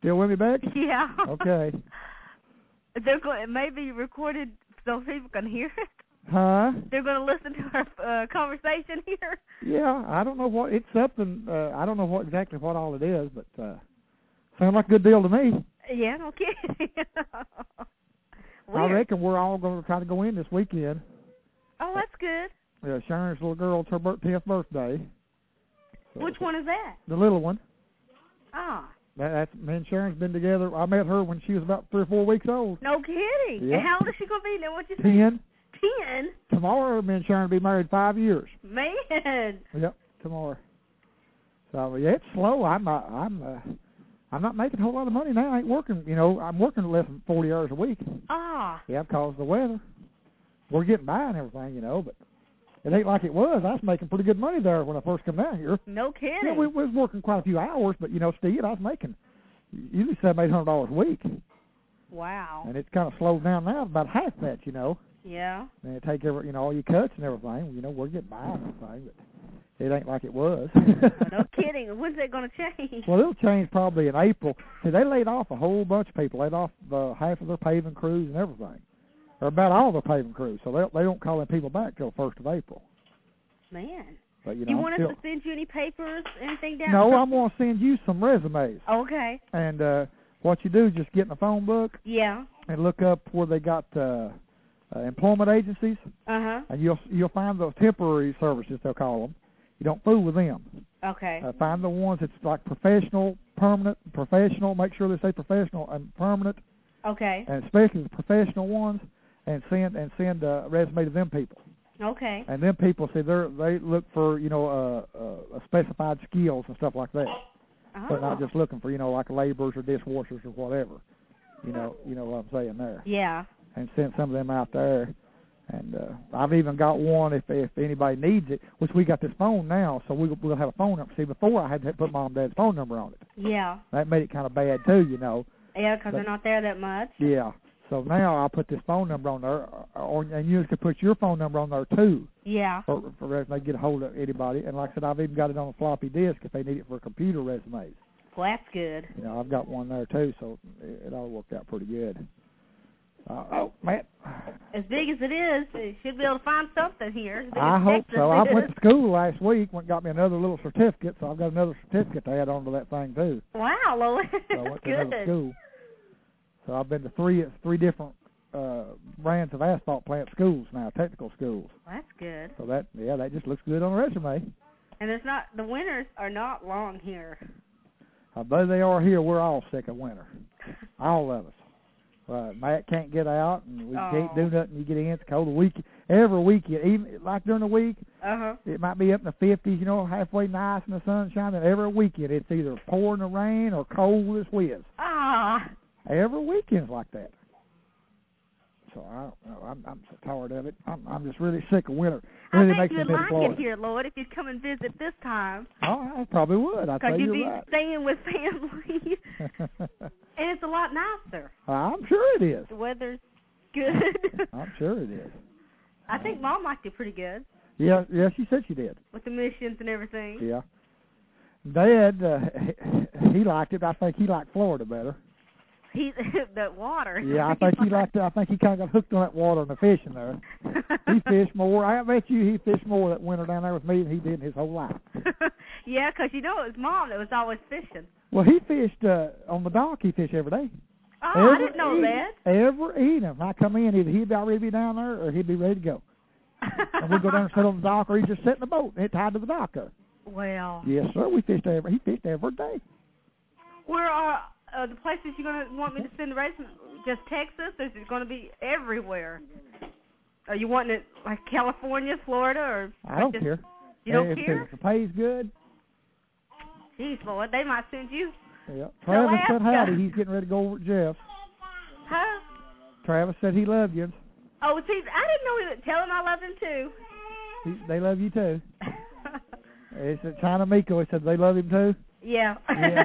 still with me, Beck? Yeah. Okay. It may be recorded so people can hear it. Huh? They're going to listen to our conversation here. Yeah, I don't know what it's something. I don't know exactly what all it is, but sounds like a good deal to me. Yeah, no kidding. I reckon we're all going to try to go in this weekend. Oh, that's good. Yeah, Sharon's little girl, it's her 10th birthday. So which one is that? The little one. Ah. Me and Sharon's been together. I met her when she was about 3 or 4 weeks old. No kidding. Yeah. And how old is she going to be now? What'd you say? 10. 10? Tomorrow, me and Sharon will be married 5 years. Man. Yep, tomorrow. So yeah, it's slow. I'm not making a whole lot of money now. I ain't working. I'm working less than 40 hours a week. Ah. Yeah, because of the weather. We're getting by and everything, but it ain't like it was. I was making pretty good money there when I first come down here. No kidding. Yeah, we was working quite a few hours, but still, I was making usually $700-800 a week. Wow. And it's kind of slowed down now, about half that, Yeah. And it take all your cuts and everything. We're getting by and everything, but it ain't like it was. No kidding. When's that going to change? Well, it'll change probably in April. See, they laid off a whole bunch of people. Laid off half of their paving crews and everything. Or about all their paving crews. So they don't call them people back till 1st of April. Man. But, Do you want us to send you any papers, anything down? No, I'm going to send you some resumes. Okay. And what you do is just get in the phone book. Yeah. And look up where they got employment agencies. Uh-huh. And you'll find those temporary services, they'll call them. You don't fool with them. Okay. Find the ones that's like professional, permanent, professional. Make sure they say professional and permanent. Okay. And especially the professional ones, and send a resume to them people. Okay. And them people say they look for specified skills and stuff like that. Oh. They're not just looking for like laborers or dishwashers or whatever. You know what I'm saying there. Yeah. And send some of them out there. And I've even got one if anybody needs it, which we got this phone now, so we'll have a phone number. See, before I had to put Mom and Dad's phone number on it. Yeah. That made it kind of bad too, Yeah, because they're not there that much. Yeah. So now I'll put this phone number on there, and you can put your phone number on there too. Yeah. For if they get a hold of anybody. And like I said, I've even got it on a floppy disk if they need it for computer resumes. Well, that's good. I've got one there too, so it all worked out pretty good. Matt. As big as it is, you should be able to find something here. I hope so. I went to school last week, went and got me another little certificate, so I've got another certificate to add on to that thing too. Wow, Lois. So I went to another school. So I've been to three different brands of asphalt plant schools now, technical schools. Well, that's good. So that just looks good on a resume. And the winters are not long here. Though they are here, we're all sick of winter. All of us. Matt can't get out, and we can't do nothing. You get in, it's cold. Every weekend, even like during the week, it might be up in the 50s, halfway nice in the sunshine, and every weekend it's either pouring the rain or cold as whiz. Ah. Every weekend's like that. So I'm so tired of it. I'm just really sick of winter. Really I think you'd like it here, Lloyd, if you'd come and visit this time. Oh, I probably would. Because you'd be right. staying with family. And it's a lot nicer. I'm sure it is. The weather's good. I'm sure it is. I think Mom liked it pretty good. Yeah, she said she did. With the missions and everything. Yeah. Dad, he liked it. I think he liked Florida better. The water. Yeah, I think he liked it. I think he kind of got hooked on that water and the fishing there. He fished more. I bet you he fished more that winter down there with me than he did in his whole life. Yeah, because it was Mom that was always fishing. Well, he fished on the dock. He fished every day. Oh, I didn't know that. Every evening. When I come in, either he'd already be down there or he'd be ready to go. And we'd go down and sit on the dock, or he'd just sit in the boat and it tied to the dock there. Well. Yes, sir. He fished every day. Where are the places you're going to want me to send the resume? Just Texas, or is it going to be everywhere? Are you wanting it like California, Florida, or? I don't care. You don't care? If the pay's good. Jeez, Lord, they might send you. Yeah. Travis said howdy. He's getting ready to go over to Jeff's. Huh? Travis said he loved you. Oh, see, I didn't know he would. Tell him I love him too. They love you too. He said China Miko. He said they love him too. Yeah.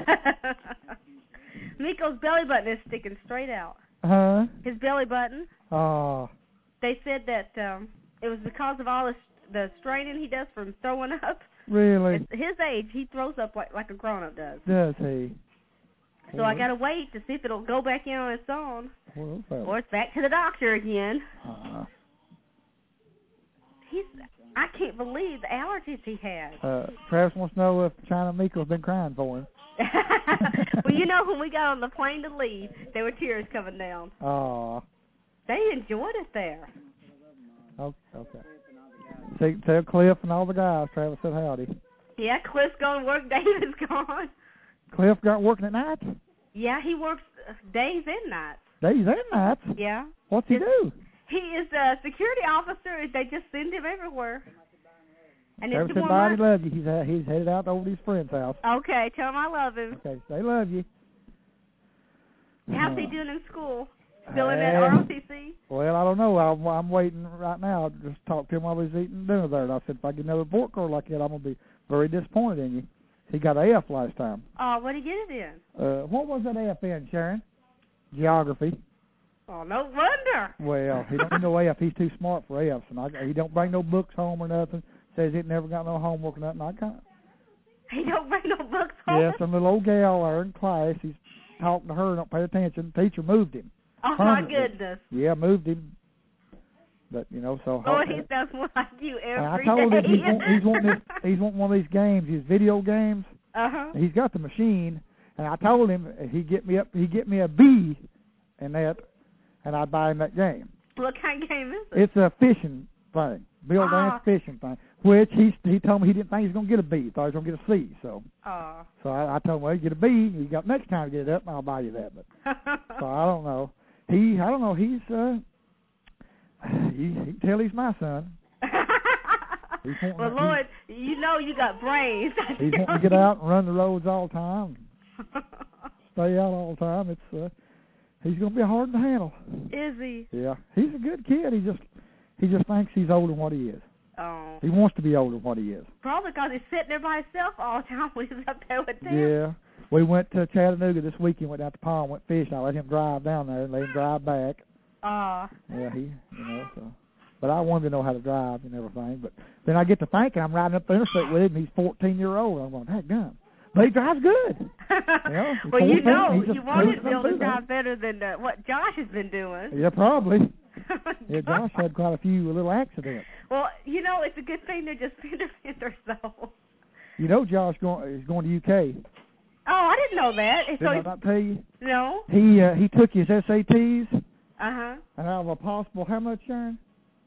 Miko's belly button is sticking straight out. Huh? His belly button. Oh. They said that it was because of all the straining he does from throwing up. Really? At his age, he throws up like a grown-up does. Does he? So I got to wait to see if it'll go back in on its own. Or it's back to the doctor again. I can't believe the allergies he has. Travis wants to know if China Miko's been crying for him. Well, you know, when we got on the plane to leave, there were tears coming down. Oh. They enjoyed it there. Okay. See, tell Cliff and all the guys, Travis said howdy. Yeah, Cliff's going to work. David's gone. Cliff got working at night? Yeah, he works days and nights. Days and nights? Yeah. What's he do? He is a security officer. They just send him everywhere. And Travis said bye, he loves you. He's headed out over to his friend's house. Okay, tell him I love him. Okay, they love you. How's he doing in school? Still in that ROTC? Well, I don't know. I'm waiting right now. Just talked to him while he was eating dinner there. And I said, if I get another report card like that, I'm going to be very disappointed in you. He got an F last time. Oh, what did he get it in? What was that F in, Sharon? Geography. Oh, no wonder. Well, he don't need no F. He's too smart for Fs. And he don't bring no books home or nothing. Says he never got no homework or nothing. He don't bring no books home? Yeah, some little old gal there in class. He's talking to her and don't pay attention. The teacher moved him. Oh, my goodness. Yeah, moved him. But, you know, so... Oh, he sounds more like you every day. I told him he's wanting one of these games, these video games. Uh-huh. He's got the machine, and I told him he'd get me a B in that, and I'd buy him that game. What kind of game is it? It's a fishing thing, Bill Dance fishing thing, which he told me he didn't think he was going to get a B. He thought he was going to get a C. So I told him, well, you get a B, you got next time to get it up, and I'll buy you that. But so I don't know. He's you can tell he's my son. Well, Lord, you know you got brains. He's wanting to get out and run the roads all the time. Stay out all the time. He's going to be hard to handle. Is he? Yeah. He's a good kid. He just thinks he's older than what he is. Oh. He wants to be older than what he is. Probably because he's sitting there by himself all the time when he's up there with them. Yeah. We went to Chattanooga this weekend, went down to the pond, went fishing. I let him drive down there and let him drive back. Yeah, so. But I wanted to know how to drive and everything. But then I get to thinking, I'm riding up the interstate with him, and he's 14-year-old. I'm going, heck, but he drives good. Well, you wanted to be able to drive better than what Josh has been doing. Yeah, probably. Yeah, Josh had quite a few little accidents. Well, it's a good thing they're just fender so. You know Josh is going to UK. Oh, I didn't know that. Did I not tell you? No. He took his SATs. Uh-huh. And out of a possible, how much, Sharon?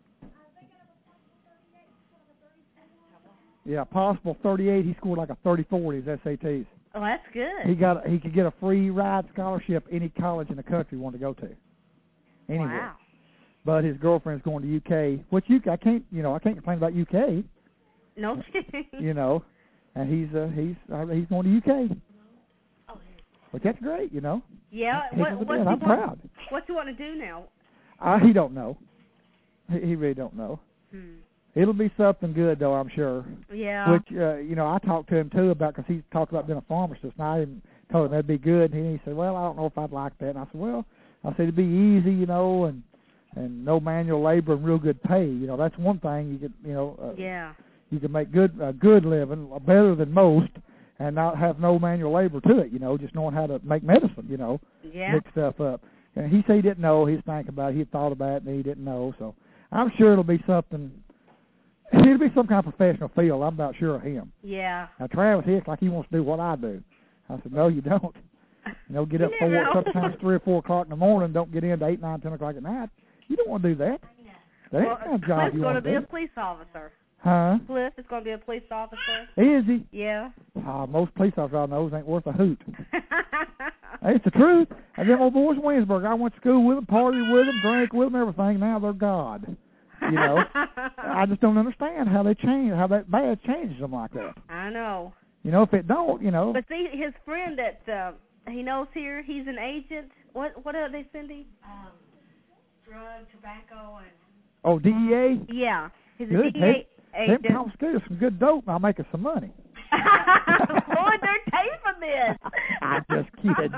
Yeah, possible 38. He scored like a 34 in his SATs. Oh, that's good. He could get a free ride scholarship any college in the country he wanted to go to. Anywhere. Wow. But his girlfriend's going to UK, which I can't complain about UK. No kidding. And he's going to UK. Oh. But that's great, Yeah. I'm proud. What's he want to do now? He don't know. He really don't know. It'll be something good, though, I'm sure. Yeah. Which, I talked to him, too, because he talked about being a pharmacist, and I told him that'd be good, and he said, well, I don't know if I'd like that. And I said, well, it'd be easy, and no manual labor and real good pay. That's one thing you could, yeah. You can make good living, better than most, and not have no manual labor to it, just knowing how to make medicine, Yeah. Mix stuff up. And he said he didn't know. He was thinking about it. He thought about it, and he didn't know. So I'm sure it'll be something. It'll be some kind of professional field. I'm about sure of him. Yeah. Now, Travis, he's like he wants to do what I do. I said, no, you don't. Get up sometimes 3 or 4 o'clock in the morning. Don't get in to 8, 9, 10 o'clock at night. You don't want to do that. That ain't the kind of job you want to do. Cliff's going to be a police officer. Huh? Cliff is going to be a police officer. Is he? Yeah. Most police officers I know ain't worth a hoot. It's the truth. And them old boys in Winsburg, I went to school with them, partied with them, drank with them, everything. Now they're God. I just don't understand how they change, how that bad changes them like that. I know. If it don't, But see, his friend that he knows here, he's an agent. What are they sending? Drug, tobacco, and... Oh, DEA? Yeah. He's a DEA agent. Them confiscated some good dope, and I'll make us some money. Boy, they're taping this. I'm just kidding.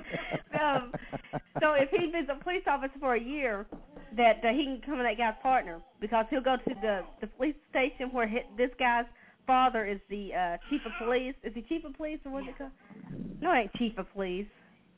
So if he is a police officer for a year, that he can become that guy's partner, because he'll go to the police station where this guy's father is the chief of police. Is he chief of police or what's it called? No, it ain't chief of police.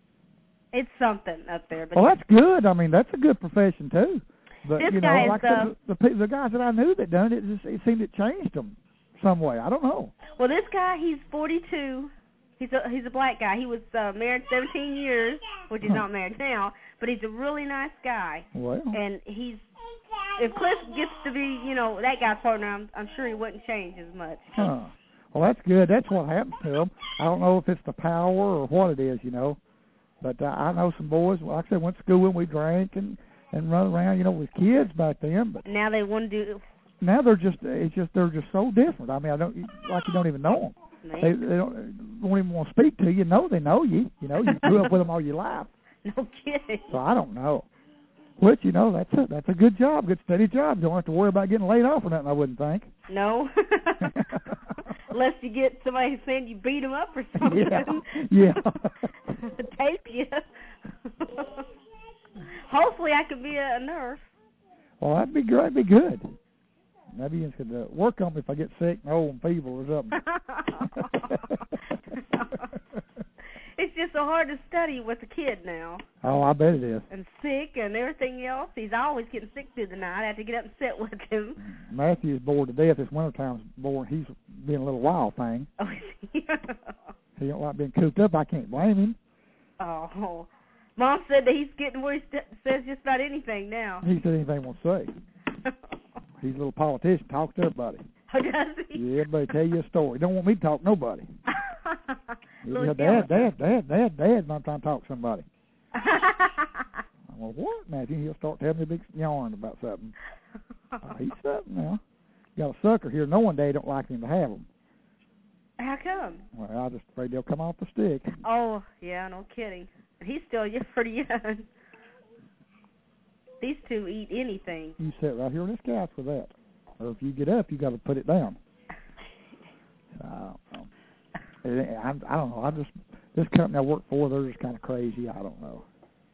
It's something up there. But well, that's good. I mean, that's a good profession too. But this you guy know, like the guys that I knew that done it, it seemed it changed them some way. I don't know. Well, this guy, he's 42. He's a black guy. He was married 17 years, which he's not married now, but he's a really nice guy. Well. And if Cliff gets to be, you know, that guy's partner, I'm sure he wouldn't change as much. Huh. Well, that's good. That's what happens to them. I don't know if it's the power or what it is, you know. But I know some boys, like I said, went to school and we drank and run around, you know, with kids back then. But now they want to do. Now they're just so different. I mean, you don't even know them. They won't even want to speak to you. No, they know you. You know, you grew up with them all your life. No kidding. So I don't know. Which, you know, that's a good job, good steady job. Don't have to worry about getting laid off or nothing, I wouldn't think. No. Unless you get somebody saying you beat them up or something. Yeah. Tape you. Hopefully I could be a nurse. Well, that'd be great. That'd be good. Maybe you could work on me if I get sick and old and feeble or something. It's just so hard to study with a kid now. Oh, I bet it is. And sick and everything else. He's always getting sick through the night. I have to get up and sit with him. Matthew's bored to death. This wintertime's bored. He's being a little wild thing. Oh, he don't like being cooped up. I can't blame him. Oh. Mom said that he's getting where he says just about anything now. He said anything he wants to say. He's a little politician. Talks to everybody. Oh, does he? Yeah, everybody tell you a story. Don't want me to talk to nobody. Yeah, Dad, I'm trying to talk to somebody. Well, what, Matthew? He'll start telling me a big yarn about something. He's something now. Got a sucker here. No one day don't like him to have him. How come? Well, I'm just afraid they'll come off the stick. Oh, yeah, no kidding. He's still pretty young. These two eat anything. You sit right here on this couch with that. Or if you get up, you got to put it down. I don't know. This company I work for, they're just kind of crazy. I don't know.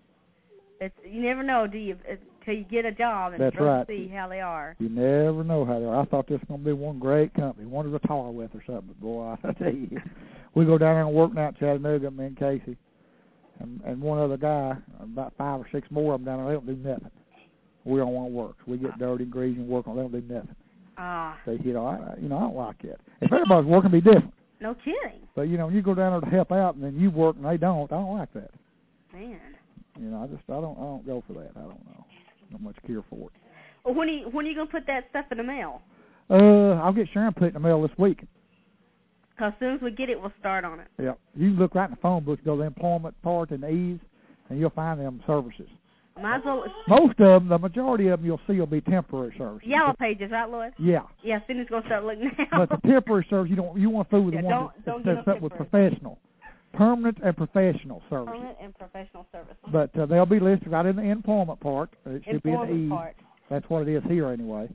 You never know, do you? Until you get a job and That's right. See how they are. You never know how they are. I thought this was going to be one great company, one to retire with or something. But boy, I tell you, we go down there and work now at Chattanooga, me and Casey, and one other guy, about 5 or 6 more of them down there. They don't do nothing. We don't want to work. So we get dirty and greasy and work on. They don't do nothing. They hit all right. You know, I don't like that. If everybody's working, it'd be different. No kidding. But, you know, when you go down there to help out and then you work and they don't, I don't like that. Man. You know, I don't go for that. I don't know. Not much care for it. Well, when are you going to put that stuff in the mail? I'll get Sharon put it in the mail this week. Because as soon as we get it, we'll start on it. Yeah. You can look right in the phone book, go to the employment part and ease, and you'll find them services. Might as well. Most of them, the majority of them you'll see will be temporary services. Yellow pages, right, Lloyd? Yeah. Yeah, Cindy's going to start looking now. But the temporary service, you want to fool with the one that sets up with professional. Permanent and professional services. Permanent and professional services. But they'll be listed right in the employment part. It should be in the ease. Part. That's what it is here anyway.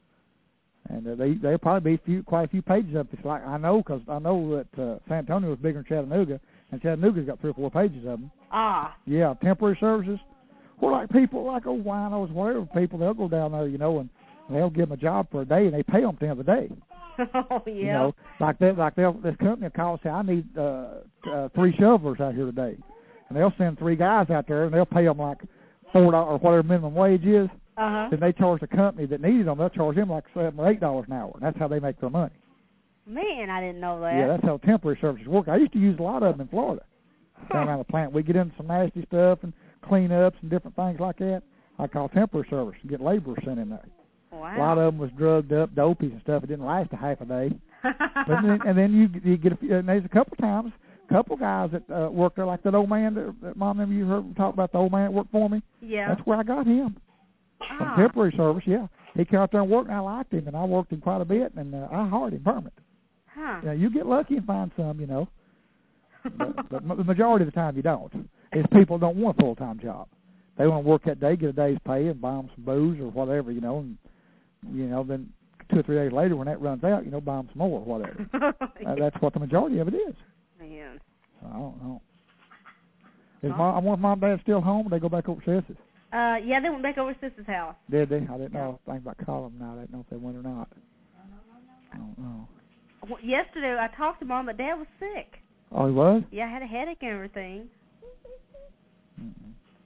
And they'll probably be quite a few pages up. It's like I know that San Antonio is bigger than Chattanooga, and Chattanooga's got 3 or 4 pages of them. Yeah, temporary services. Or like people like old winos, whatever people, they'll go down there, you know, and they'll give them a job for a day, and they pay them at the end of the day. Oh yeah. You know, this company will call and say, I need 3 shovelers out here today, and they'll send 3 guys out there, and they'll pay them like $4 or whatever minimum wage is. Then they charge the company that needed them. They'll charge them like $7 or $8 an hour, and that's how they make their money. Man, I didn't know that. Yeah, that's how temporary services work. I used to use a lot of them in Florida. Down around the plant, we get into some nasty stuff and cleanups and different things like that. I call temporary service and get laborers sent in there. Wow. A lot of them was drugged up, dopies and stuff. It didn't last a half a day. And then you get and there's a couple guys that worked there, like that old man that Mom, remember you heard talk about the old man that worked for me? Yeah. That's where I got him. From temporary service, yeah. He came out there and worked, and I liked him, and I worked him quite a bit, and I hired him permanent. Yeah, you get lucky and find some, you know. but the majority of the time you don't. Is people don't want a full-time job. They want to work that day, get a day's pay, and buy them some booze or whatever, you know, and, you know, then 2 or 3 days later when that runs out, you know, buy them some more or whatever. That's what the majority of it is. Man. So I don't know. I wonder if Mom and Dad still home or they go back over to Sis's? Yeah, they went back over to Sis's house. Did they? I didn't know things about calling them now. I didn't know if they went or not. I don't know. Well, yesterday I talked to Mom, but Dad was sick. Oh, he was? Yeah, I had a headache and everything.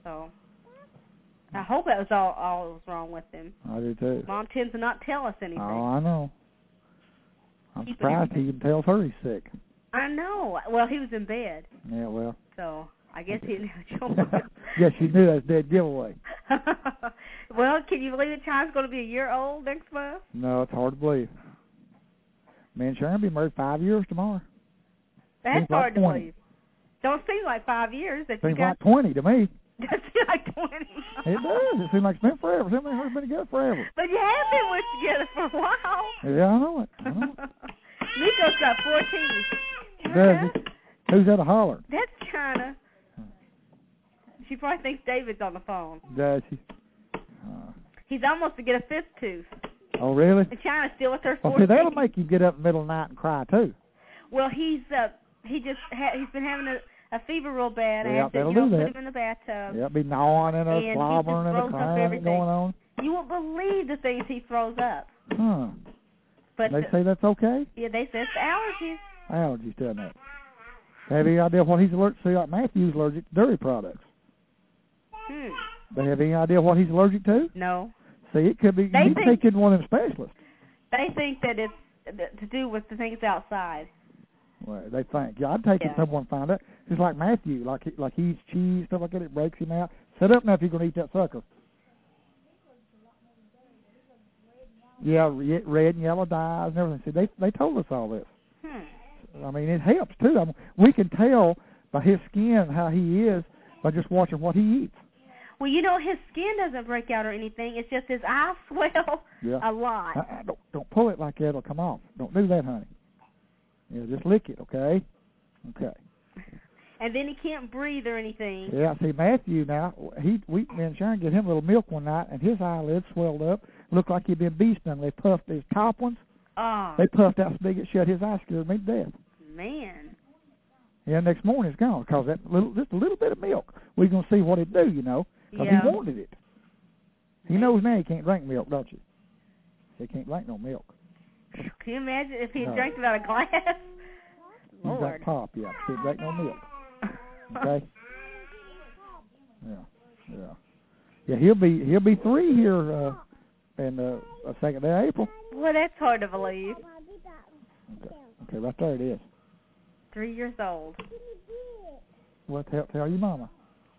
So I hope that was all was wrong with him. I do too. Mom tends to not tell us anything. Oh, I know. I'm surprised he even tells her he's sick. I know. Well, he was in bed. Yeah, well. So I guess he didn't have a choice. Yes, you knew that's a dead giveaway. Well, can you believe that China's going to be a year old next month? No, it's hard to believe. Me and Sharon will be married 5 years tomorrow. That's Seems hard like to 20. believe. Don't seem like 5 years. That Seems you got. like 20 to me. Does seem like 20. It does. It seems like it's been forever. It seems like we've been together forever. But you have been with together for a while. Yeah, I know it. I know it. Nico's got 4 teeth. Does he? Who's that a holler? That's China. She probably thinks David's on the phone. Does he? He's almost to get a 5th tooth. Oh, really? And China's still with her 4 Well, see, that'll teeth. make you get up in the middle of the night and cry, too. Well, he's been having a fever real bad. I Yeah, had to that'll do put that. him in the bathtub. Yeah, be gnawing and And he slobbering just and throws up crying everything. going on. You won't believe the things he throws up. Huh. But They say that's okay? yeah, they say it's allergies. Allergies, doesn't it? Have any idea what he's allergic to? Like Matthew's allergic to dairy products. They have any idea what he's allergic to? No. See, it could be, he's taking one of them specialists. They think that it's to do with the things outside. Well, they think. Yeah, I'd take it to someone and find out. Just like Matthew, like he eats cheese, stuff like that, it breaks him out. Set up now if you're going to eat that sucker. Yeah, red and yellow dyes and everything. See, they told us all this. I mean, it helps, too. I mean, we can tell by his skin how he is by just watching what he eats. Well, you know, his skin doesn't break out or anything. It's just his eyes swell a lot. Don't pull it like that. It'll come off. Don't do that, honey. Yeah, just lick it, okay? Okay. And then he can't breathe or anything. Yeah, see, Matthew now, me and Sharon get him a little milk one night, and his eyelids swelled up. Looked like he'd been bee stung. They puffed his top ones. Oh. They puffed out so big it shut his eyes, scared me to death. Man. Yeah, next morning it's gone because just a little bit of milk. We're going to see what it do, you know, because he wanted it. He knows now he can't drink milk, don't you? He can't drink no milk. Can you imagine if he drank about a glass? He's got pop, yeah. He can't drink no milk. Okay? Yeah, he'll be 3 here in the 2nd day of April. Well, that's hard to believe. Okay, right there it is. 3 years old. Well, tell your mama.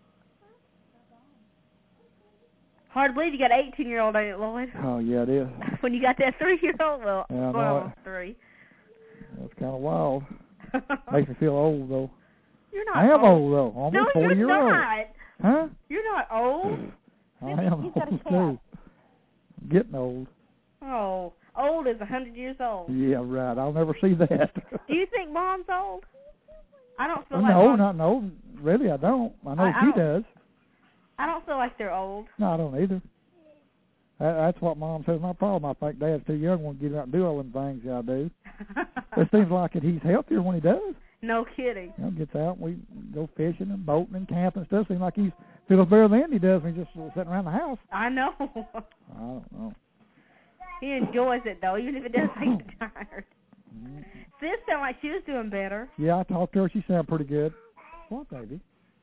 Hard to believe you got an 18-year-old, ain't it, Lloyd? Oh, yeah, it is. When you got that 3-year-old, well, yeah, 3. That's kind of wild. Makes me feel old, though. You're not I am old, though. Almost 40 years old. No, you're not. Huh? You're not old. I am old, too. I'm getting old. Oh, old is 100 years old. Yeah, right. I'll never see that. Do you think Mom's old? I don't feel like No, not old. Really, I don't. I know she does. I don't feel like they're old. No, I don't either. That's what Mom says. My problem, I think Dad's too young to get out and do all them things I do. It seems like he's healthier when he does. No kidding. You know, gets out, we go fishing and boating and camping and stuff. Seems like he feels better than he does when he's just sitting around the house. I know. I don't know. He enjoys it, though, even if it does make him tired. Sis sounded like she was doing better. Yeah, I talked to her. She sounded pretty good. What, baby?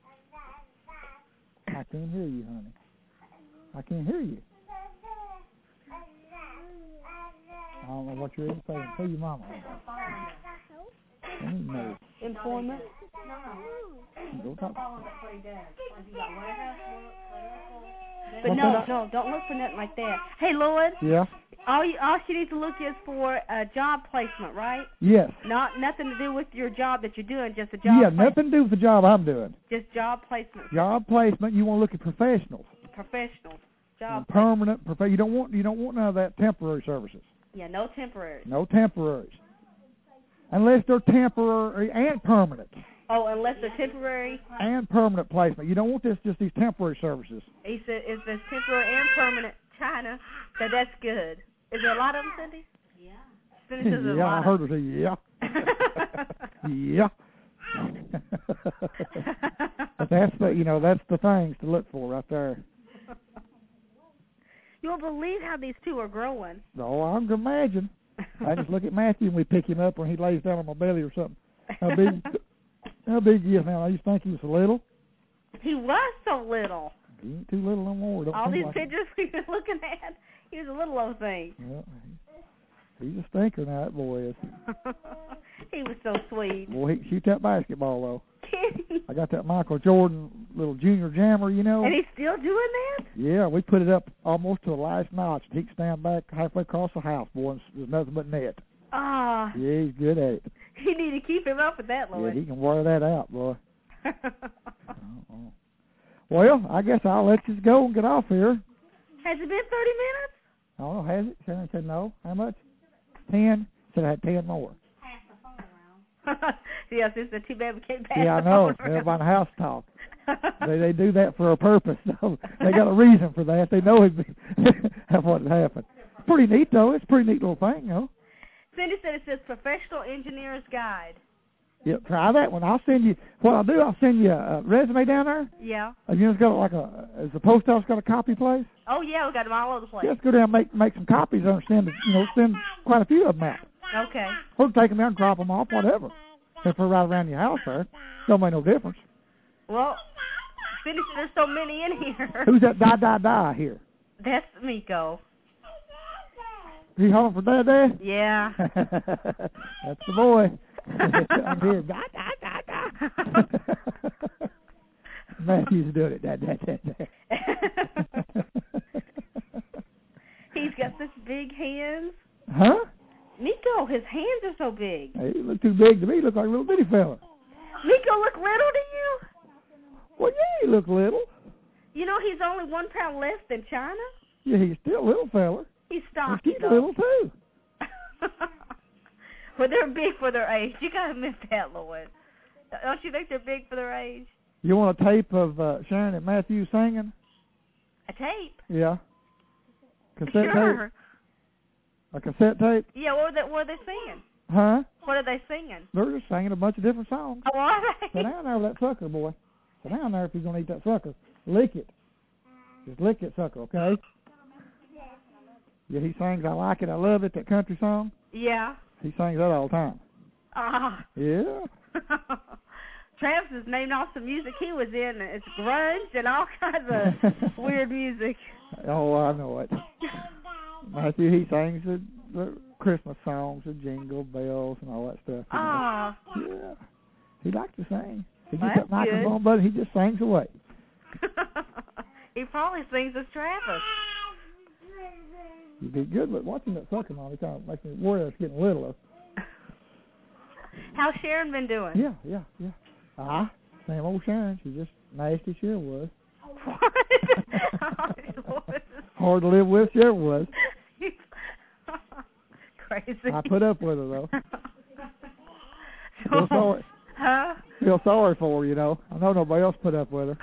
I can't hear you, honey. I can't hear you. I don't know what you're even saying. Tell your mama. No. Employment? Go talk. But no, don't look for nothing like that. Hey, Lloyd. Yeah? All she needs to look is for a job placement, right? Yes. Nothing to do with your job that you're doing, just a job placement. Nothing to do with the job I'm doing. Just job placement. Job placement, you want to look at professionals. Professionals. Job permanent. You don't want none of that temporary services. Yeah, no temporaries. No temporaries. Unless they're temporary and permanent. Oh, unless they're temporary? And permanent placement. You don't want just these temporary services. He said if there's temporary and permanent, China, that's good. Is there a lot of them, Cindy? Yeah. Cindy says yeah, I heard her say, yeah. Yeah. But that's the things to look for right there. You won't believe how these two are growing. Oh, I can imagine. I just look at Matthew and we pick him up when he lays down on my belly or something. How big he is now? I used to think he was so little. He was so little. He ain't too little no more. Don't all these like pictures we've been looking at, he was a little old thing. Well, he's a stinker now, that boy is. He was so sweet. Boy, he shoots that basketball, though. Kidding. I got that Michael Jordan little junior jammer, you know. And he's still doing that? Yeah, we put it up almost to the last notch. He can stand back halfway across the house, boy, and there's nothing but net. Ah. Yeah, he's good at it. You need to keep him up with that, Lloyd. Yeah, he can wear that out, boy. Well, I guess I'll let you go and get off here. Has it been 30 minutes? I don't know, has it? Sharon said no. How much? 10? Said I had 10 more. Pass the phone around. Yes, it's a too bad we can't pass Yeah, I the know. phone Everybody house talk. They do that for a purpose. So they got a reason for that. They know that's what happened. Pretty neat, though. It's a pretty neat little thing, though. Cindy said it says Professional Engineer's Guide. Yeah, try that one. I'll send you, what I'll do, I'll send you a resume down there. Yeah. You know, it's got like is the post office got a copy place? Oh, yeah, we got them all over the place. Just go down and make some copies, send quite a few of them out. Okay. Or take them down and drop them off, whatever. If they're right around your house there, don't make no difference. Well, Cindy said there's so many in here. Who's that die here? That's Miko. He home for Dad? Yeah. That's the boy. I'm here. Da. Matthew's doing it. Da. He's got such big hands. Huh? Miko, his hands are so big. Hey, he look too big to me. He look like a little bitty fella. Miko look little to you? Well, yeah, he look little. You know he's only 1 pound less than China? Yeah, he's still a little fella. He's stocky, He's little, too. Well, they're big for their age. You got to admit that, Lloyd. Don't you think they're big for their age? You want a tape of Sharon and Matthew singing? A tape? Yeah. Cassette sure. tape? A cassette tape? Yeah, what are they singing? Huh? What are they singing? They're just singing a bunch of different songs. Oh, are they? Sit down there with that sucker, boy. Sit down there if you're going to eat that sucker. Lick it. Just lick it, sucker, okay? Yeah, he sings I Like It, I Love It, that country song. Yeah. He sings that all the time. Yeah. Travis is named off some music he was in. It's grunge and all kinds of weird music. Oh, I know it. Matthew, he sings the Christmas songs, the Jingle Bells and all that stuff. Yeah. He likes to sing. He gets that microphone button, he just sings away. He probably sings as Travis. You'd be good with watching that sucker, Mom. It kind of makes me worry it's getting littler. How's Sharon been doing? Yeah. Same old Sharon. She just nasty, sure was. What? Hard to live with, sure was. Crazy. I put up with her, though. Feel sorry. Huh? Feel sorry for her, I know nobody else put up with her.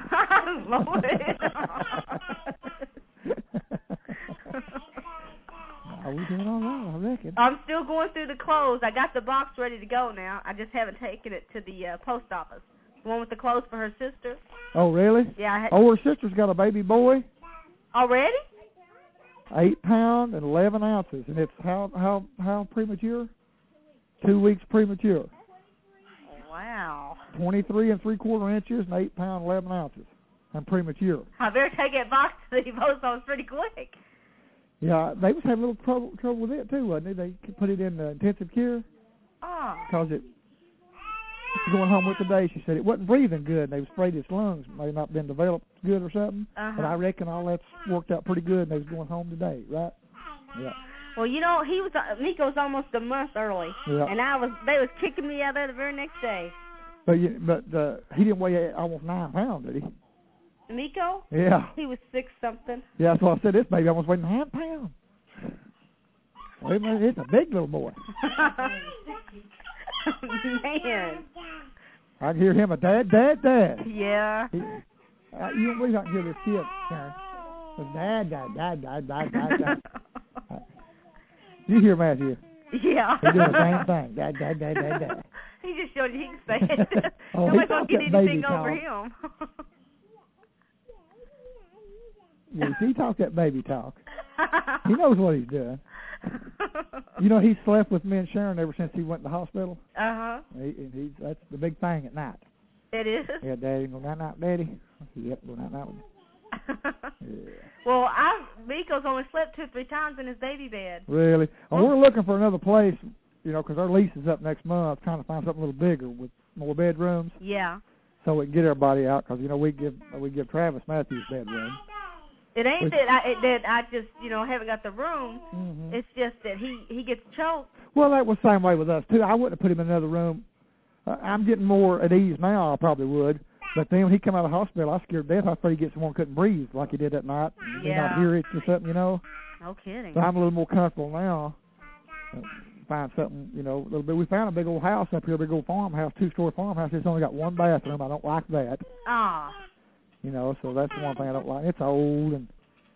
Are we doing all right, I reckon? I'm still going through the clothes. I got the box ready to go now. I just haven't taken it to the post office. The one with the clothes for her sister. Oh, really? Yeah. Her sister's got a baby boy. Already? 8 pounds and 11 ounces. And it's how premature? 2 weeks premature. Wow. 23 3/4 inches and 8 pounds, 11 ounces. And premature. I better take that box to the post office pretty quick. Yeah, they was having a little trouble with it, too, wasn't it? They put it in intensive care. Because it going home with today, she said it wasn't breathing good. They was afraid its lungs may not been developed good or something. But I reckon all that's worked out pretty good, and they was going home today, right? Yeah. Well, Miko was almost a month early. Yeah. And they was kicking me out there the very next day. But he didn't weigh almost 9 pounds, did he? Miko? Yeah. He was 6-something. Yeah, that's what I said. This baby almost weighed 9 pounds. Wait a minute, it's a big little boy. Man. I can hear him a dad. Yeah. You don't believe I can hear this kid, Sharon. It's dad. You hear Matthew? Yeah. He doing the same thing. Dad. He just showed you he can say it. Oh, nobody's going to get anything over him. Yeah, he talks that baby talk. He knows what he's doing. He's slept with me and Sharon ever since he went to the hospital. That's the big thing at night. It is? Yeah, Daddy, go night-night, Daddy. Yep, go night-night with you. Yeah. Well, Miko's only slept 2 or 3 times in his baby bed. Really? Well, we're looking for another place, because our lease is up next month, trying to find something a little bigger with more bedrooms. Yeah. So we can get everybody out, because, we give Travis Matthews bedroom. It ain't that I just, haven't got the room. Mm-hmm. It's just that he gets choked. Well, that was the same way with us, too. I wouldn't have put him in another room. I'm getting more at ease now, I probably would. But then when he come out of the hospital, I was scared to death. I was afraid he'd get someone who couldn't breathe like he did that night. Yeah. Not hear it or something, No kidding. So I'm a little more comfortable now. Find something, a little bit. We found a big old house up here, a big old farmhouse, 2-story farmhouse. It's only got 1 bathroom. I don't like that. Ah. So that's the one thing I don't like. It's old, and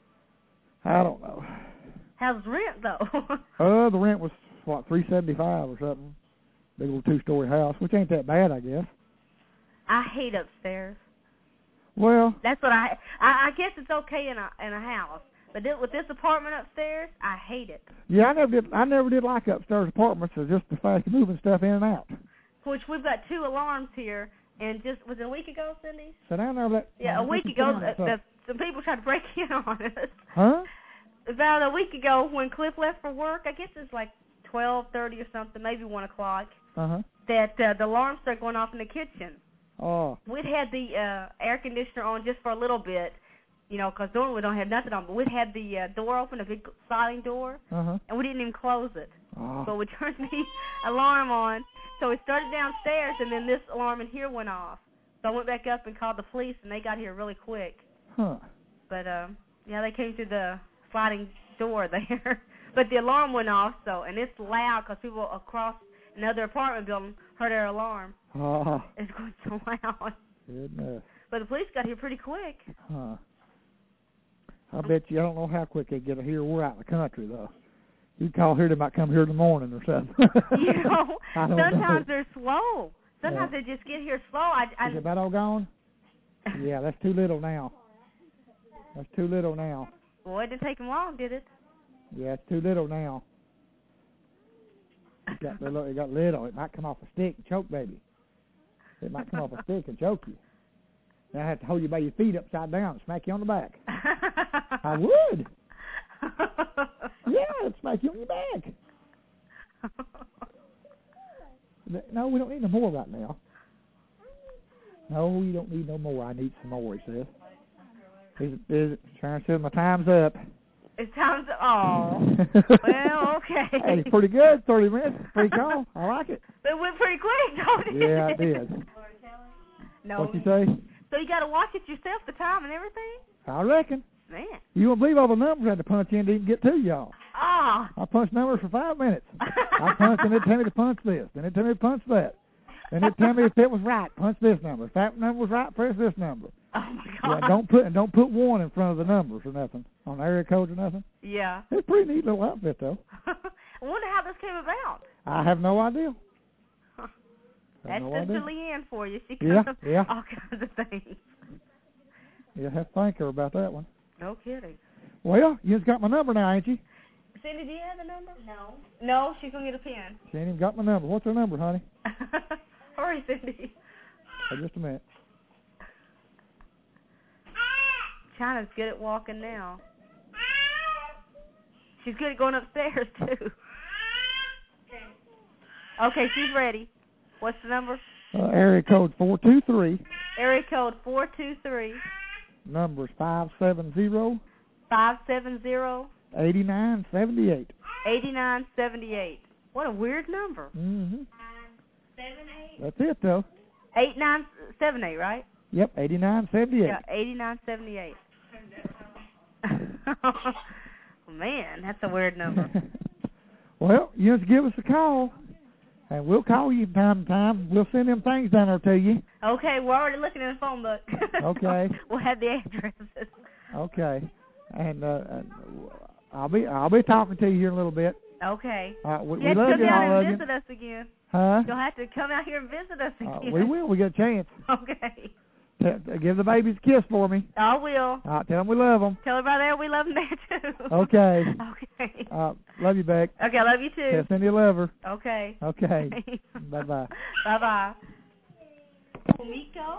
I don't know. How's rent, though? The rent was, $375 or something. Big old 2-story house, which ain't that bad, I guess. I hate upstairs. Well, that's what I guess it's okay in a house, but with this apartment upstairs, I hate it. Yeah, I never did like upstairs apartments. It's just the fact of moving stuff in and out. Which we've got 2 alarms here, and was it a week ago, Cindy? So down there, a week ago, some people tried to break in on us. Huh? About a week ago, when Cliff left for work, I guess it's like 12:30 or something, maybe 1 o'clock. That the alarm started going off in the kitchen. Oh. We'd had the air conditioner on just for a little bit, because normally we don't have nothing on. But we'd had the door open, a big sliding door, and we didn't even close it. Oh. But we turned the alarm on. So we started downstairs, and then this alarm in here went off. So I went back up and called the police, and they got here really quick. Huh. But, they came through the sliding door there. But the alarm went off, and it's loud because people across another apartment building heard our alarm. Oh. It's going so loud. Goodness. But the police got here pretty quick. Huh. I bet you, I don't know how quick they get here. We're out in the country, though. You call here, they might come here in the morning or something. Sometimes they're slow. Sometimes they just get here slow. Is it about all gone? Yeah, that's too little now. That's too little now. Boy, it didn't take them long, did it? Yeah, it's too little now. It got little. It might come off a stick and choke, baby. It might come off a stick and choke you. Then I have to hold you by your feet upside down and smack you on the back. I would. Yeah, I'd smack you on your back. No, we don't need no more right now. No, you don't need no more. I need some more, he says. Is it trying to say my time's up? It's time's up. Oh. Well, okay. Hey, pretty good. 30 minutes. Pretty calm. I like it. It went pretty quick, don't it? Yeah, it did. No. What'd you say? So you got to watch it yourself, the time and everything? I reckon. Man. You won't believe all the numbers I had to punch in to even get to y'all. Ah. I punched numbers for 5 minutes. I punched, and they'd tell me to punch this. Then they'd tell me to punch that. Then they'd tell me if it was right, punch this number. If that number was right, press this number. Oh, my God. Yeah, don't put 1 in front of the numbers or nothing, on the area codes or nothing. Yeah. It's a pretty neat little outfit, though. I wonder how this came about. I have no idea. That's Sister Leanne for you. She comes up yeah. all kinds of things. You'll have to thank her about that one. No kidding. Well, you just got my number now, ain't you? Cindy, do you have the number? No. No, she's going to get a pen. She ain't even got my number. What's her number, honey? Hurry, Cindy. Hey, just a minute. China's good at walking now. She's good at going upstairs, too. Okay, she's ready. What's the number? Area code 423. Area code 423. Numbers 570. 570. 8978. 8978. What a weird number. Mm-hmm. 78. That's it, though. 8978, right? Yep, 8978. Yeah, 8978. Man, that's a weird number. Well, you just give us a call, and we'll call you from time to time. We'll send them things down there to you. Okay, we're already looking in the phone book. Okay. We'll have the addresses. Okay, and I'll be talking to you here in a little bit. Okay. We you have love to come you, down all and of visit us again. Huh? You'll have to come out here and visit us again. We will. We get a chance. Okay. Give the babies a kiss for me. I will. Tell them we love them. Tell everybody there we love them there, too. Okay. Okay. Love you, Beck. Okay, I love you, too. Yeah, Cindy, love her. Okay. Okay. Bye-bye. Bye-bye. Miko?